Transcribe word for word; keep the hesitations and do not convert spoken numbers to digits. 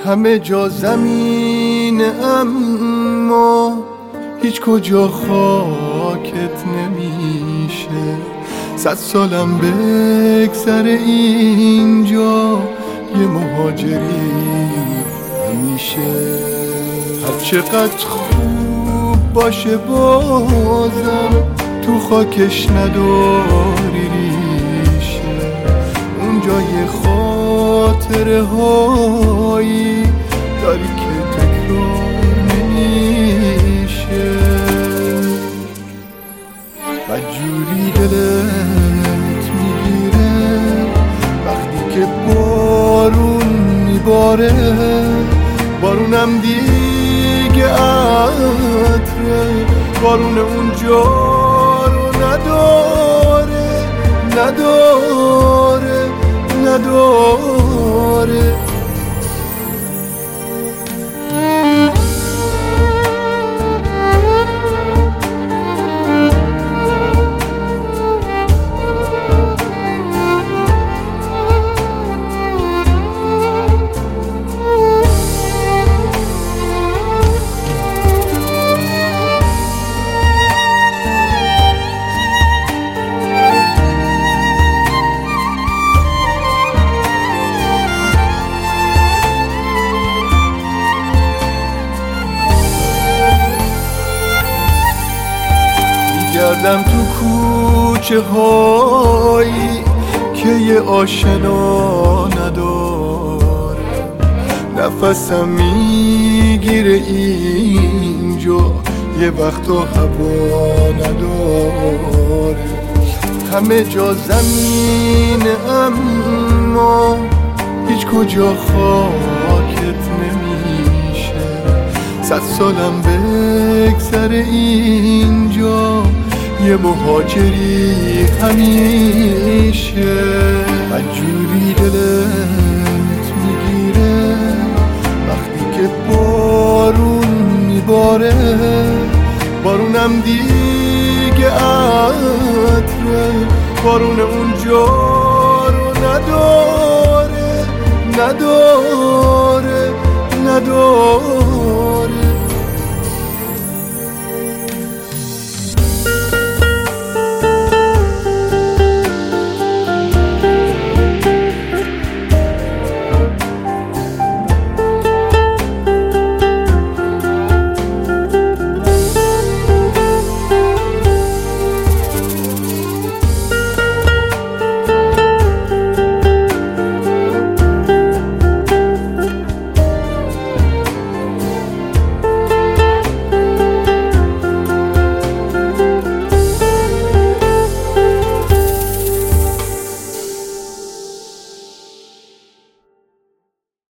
همه جا زمین اما هیچ کجا خاکت نمیشه. صد سالم بگذره اینجا یه مهاجری همیشه. هر چقدر خوب باشه بازم تو خاکش نداری ریشه. اونجا یه خاطره هایی داری که تکرار نمیشه. بدجوری دلت میگیره وقتی که بارون میباره. بارونم دیگه عطره، بارون اونجا رو نداره نداره نداره. گردم تو کوچه هایی که یه آشنا نداره. نفسم میگیره اینجا یه وقتا هوا نداره. همه جا زمین اما هیچ کجا خاکت نمیشه. صد سالم بگذره اینجا یه مهاجری همیشه. بدجوری دلت میگیره وقتی که بارون میباره. بارونم دیگه عطره، بارون اونجا رو نداره نداره نداره.